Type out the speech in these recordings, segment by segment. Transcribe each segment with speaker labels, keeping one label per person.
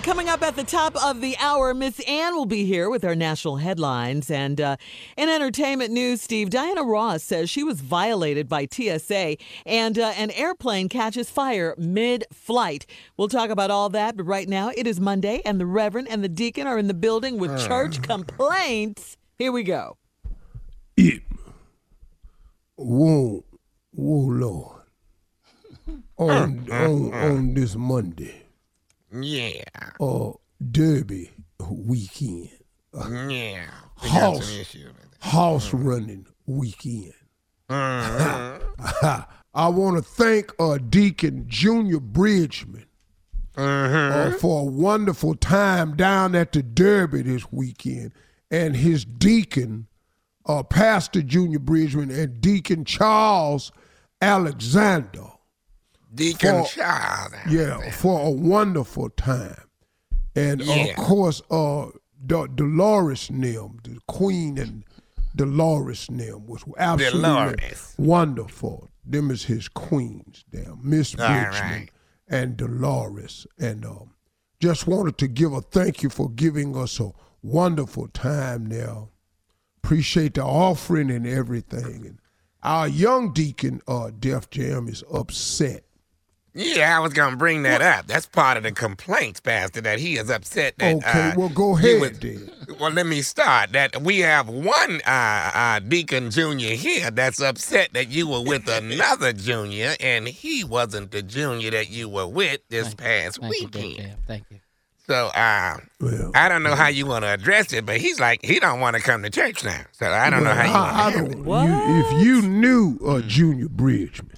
Speaker 1: coming up at the top of the hour, Miss Ann will be here with our national headlines. And in entertainment news, Steve, Diana Ross says she was violated by TSA and an airplane catches fire mid-flight. We'll talk about all that, but right now it is Monday and the Reverend and the Deacon are in the building with church complaints. Here we go.
Speaker 2: Whoa, Lord. On this Monday.
Speaker 3: Yeah.
Speaker 2: Derby weekend.
Speaker 3: Yeah.
Speaker 2: House running weekend.
Speaker 3: Mm-hmm.
Speaker 2: I want to thank Deacon Junior Bridgman for a wonderful time down at the Derby this weekend, and his deacon, Pastor Junior Bridgman, and Deacon Charles Alexander.
Speaker 3: Deacon Charles.
Speaker 2: Yeah, for a wonderful time. And of course, Dolores Nim, the Queen and Dolores Nim was absolutely wonderful. Them is his queens there, Miss Bridgman and Dolores. And just wanted to give a thank you for giving us a wonderful time there. Appreciate the offering and everything. And our young deacon, Def Jam, is upset.
Speaker 3: Yeah, I was going to bring that up. That's part of the complaints, Pastor, that he is upset that...
Speaker 2: Okay, well, go ahead then.
Speaker 3: Well, let me start. That we have one Deacon Junior here that's upset that you were with another junior, and he wasn't the junior that you were with this past weekend.
Speaker 4: Thank you.
Speaker 3: So, I don't know how you want to address it, but he's like, he don't want to come to church now. So, I don't know how you want to handle it.
Speaker 2: If you knew Junior Bridgman...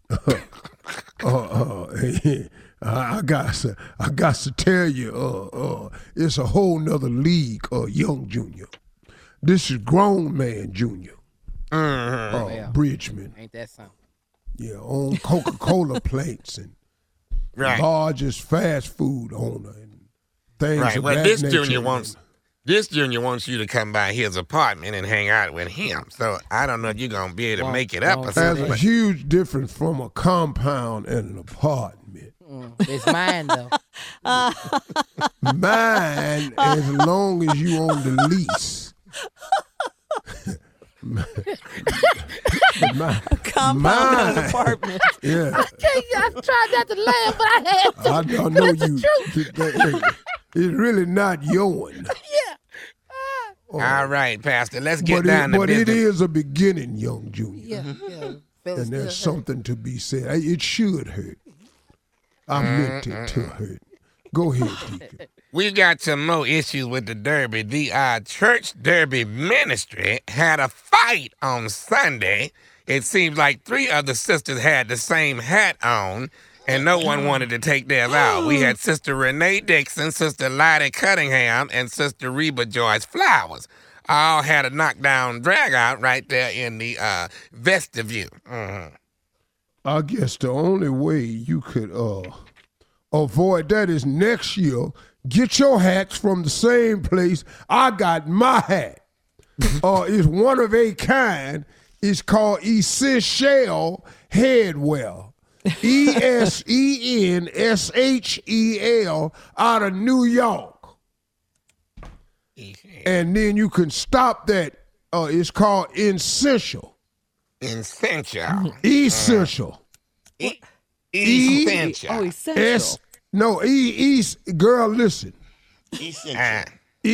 Speaker 2: I got to tell you, it's a whole nother league, young junior. This is grown man junior. Bridgman.
Speaker 4: Ain't that something?
Speaker 2: Yeah, on Coca-Cola plates and largest fast food owner and things.
Speaker 3: Right.
Speaker 2: Of
Speaker 3: Well,
Speaker 2: that
Speaker 3: this
Speaker 2: nature.
Speaker 3: junior wants you to come by his apartment and hang out with him. So I don't know if you're gonna be able to make it up or something.
Speaker 2: There's a huge difference from a compound and an apartment.
Speaker 4: It's mine though.
Speaker 2: Mine, as long as you own the lease.
Speaker 1: Compound and an apartment.
Speaker 2: Yeah.
Speaker 4: I tried not to laugh, but I had to.
Speaker 2: I know you. It's really not yours.
Speaker 4: Yeah.
Speaker 3: All right, Pastor. Let's get down to
Speaker 2: business. But it is a beginning, young junior.
Speaker 4: Yeah.
Speaker 2: And there's something to be said. It should hurt. I meant it to hurt. Go ahead, Deacon.
Speaker 3: We got some more issues with the Derby. The church Derby ministry had a fight on Sunday. It seems like 3 of the sisters had the same hat on, and no one wanted to take theirs out. We had Sister Renee Dixon, Sister Lottie Cunningham, and Sister Reba Joyce Flowers. All had a knockdown drag out right there in the vestibule.
Speaker 2: I guess the only way you could avoid that is next year, get your hats from the same place I got my hat. It's one of a kind. It's called Essential Headwear. ESENSHEL out of New York. And then you can stop that. It's called Essential.
Speaker 3: Essential.
Speaker 2: Essential.
Speaker 3: Essential.
Speaker 1: Essential.
Speaker 2: Girl, listen.
Speaker 3: Essential.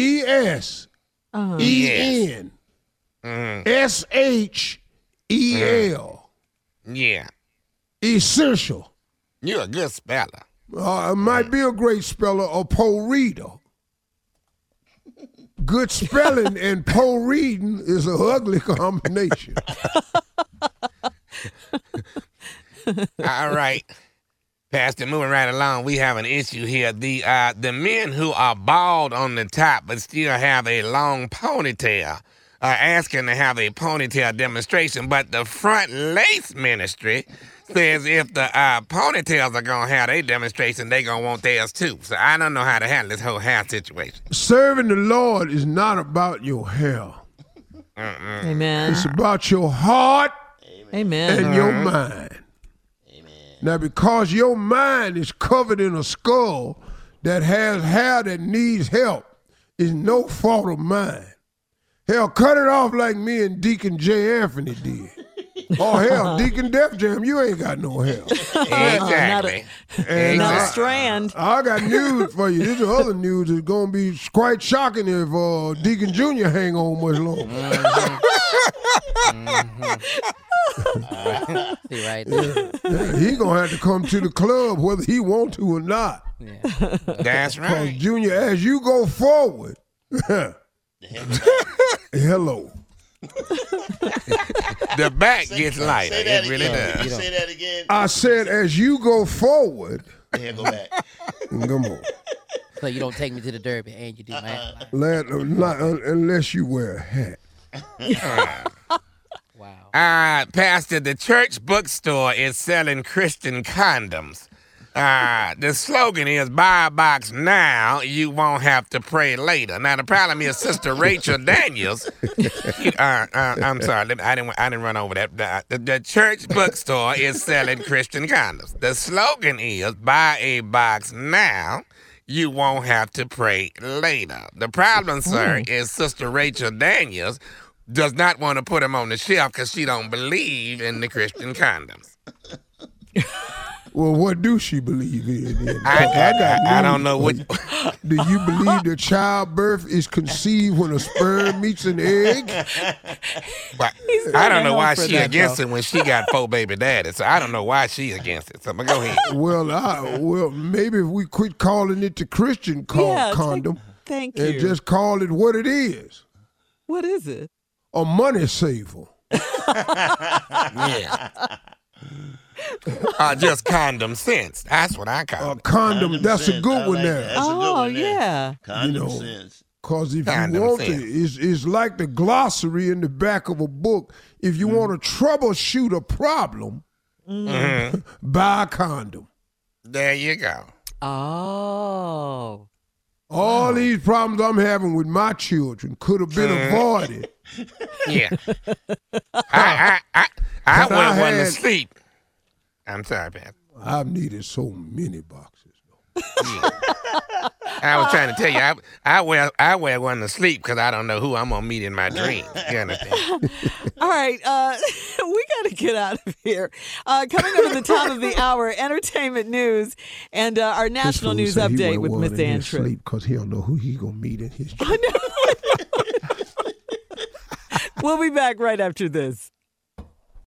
Speaker 2: ESENSHEL.
Speaker 3: Yeah.
Speaker 2: Essential.
Speaker 3: You're a good speller.
Speaker 2: It might be a great speller or poll reader. Good spelling and poll reading is an ugly combination.
Speaker 3: All right. Pastor, moving right along, we have an issue here. The men who are bald on the top but still have a long ponytail are asking to have a ponytail demonstration, but the front lace ministry says if the ponytails are going to have their demonstration, they going to want theirs too. So I don't know how to handle this whole hair situation.
Speaker 2: Serving the Lord is not about your hair.
Speaker 1: Amen.
Speaker 2: It's about your heart
Speaker 1: Amen.
Speaker 2: and your mind. Now, because your mind is covered in a skull, that has hair that needs help is no fault of mine. Hell, cut it off like me and Deacon J. Anthony did. Oh, hell, Deacon Def Jam, you ain't got no hair.
Speaker 3: Exactly.
Speaker 1: Not a strand.
Speaker 2: I got news for you. This is other news that's going to be quite shocking if Deacon Jr. hang on much longer.
Speaker 4: See right there.
Speaker 2: Yeah, he going to have to come to the club whether he want to or not.
Speaker 4: Yeah.
Speaker 3: That's
Speaker 2: Because,
Speaker 3: right.
Speaker 2: Junior, as you go forward, hello.
Speaker 3: The back gets lighter.
Speaker 5: Say that
Speaker 3: It really
Speaker 5: again.
Speaker 3: does.
Speaker 5: Say that again.
Speaker 2: I said, as you go forward,
Speaker 5: Yeah, go back.
Speaker 2: come on.
Speaker 4: So you don't take me to the Derby and you do my
Speaker 2: Unless you wear a hat.
Speaker 4: Wow.
Speaker 3: Pastor, the church bookstore is selling Christian condoms. The slogan is buy a box now, you won't have to pray later. Now the problem is Sister Rachel Daniels. I'm sorry, I didn't run over that. The church bookstore is selling Christian condoms. The slogan is buy a box now, you won't have to pray later. The problem, sir, is Sister Rachel Daniels does not want to put them on the shelf because she don't believe in the Christian condoms.
Speaker 2: Well, what do she believe in? Then?
Speaker 3: I don't know what.
Speaker 2: Do you believe that childbirth is conceived when a sperm meets an egg?
Speaker 3: But I don't know why she against it when she got 4 baby daddies. So I don't know why she against it. So go ahead.
Speaker 2: Well, maybe if we quit calling it the Christian condom
Speaker 1: Thank you.
Speaker 2: and just call it what it is,
Speaker 1: What is it?
Speaker 2: a money saver.
Speaker 3: Yeah. Just condom sense. That's what I call
Speaker 2: A
Speaker 3: it.
Speaker 2: condom, that's a
Speaker 5: sense.
Speaker 2: good
Speaker 5: I
Speaker 2: one
Speaker 5: like
Speaker 2: there.
Speaker 5: that. That's a good
Speaker 1: Oh,
Speaker 5: one there.
Speaker 1: yeah.
Speaker 5: Condom
Speaker 2: You know,
Speaker 5: sense.
Speaker 2: Because if
Speaker 3: Condom
Speaker 2: you want
Speaker 3: sense.
Speaker 2: to, it's like the glossary in the back of a book. If you want to troubleshoot a problem, buy a condom.
Speaker 3: There you go.
Speaker 1: Oh.
Speaker 2: All these problems I'm having with my children could have been avoided.
Speaker 3: Yeah. I
Speaker 2: I
Speaker 3: went one to
Speaker 2: had-
Speaker 3: sleep. I'm sorry, Pat.
Speaker 2: I've needed so many boxes.
Speaker 3: I was trying to tell you, I wear one to sleep because I don't know who I'm gonna meet in my dreams. You understand?
Speaker 1: All right, we got to get out of here. Coming up at the top of the hour, entertainment news and our national news update with Miss Ann Tripp.
Speaker 2: Because he don't know who he gonna meet in his dream.
Speaker 1: We'll be back right after this.